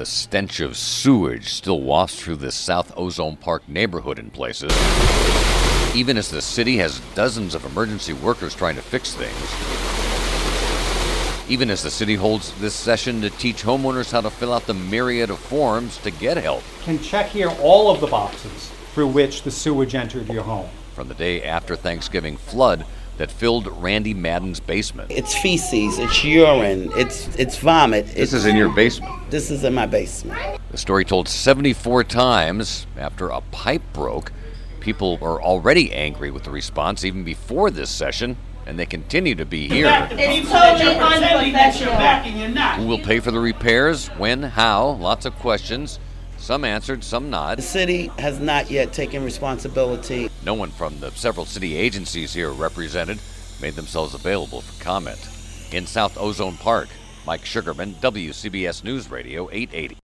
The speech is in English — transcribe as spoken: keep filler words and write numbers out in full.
The stench of sewage still wafts through this South Ozone Park neighborhood in places, even as the city has dozens of emergency workers trying to fix things. Even as the city holds this session to teach homeowners how to fill out the myriad of forms to get help. Can check here all of the boxes through which the sewage entered your home. From the day after Thanksgiving flood that filled Randy Madden's basement. It's feces, it's urine, it's it's vomit. This it's, is in your basement. This is in my basement. The story told seventy-four times after a pipe broke. People are already angry with the response even before this session, and they continue to be here. It's totally unprofessional. Who will pay for the repairs? When? How? Lots of questions. Some answered, some not. The city has not yet taken responsibility. No one from the several city agencies here represented made themselves available for comment. In South Ozone Park, Mike Sugarman, W C B S News Radio eight eighty.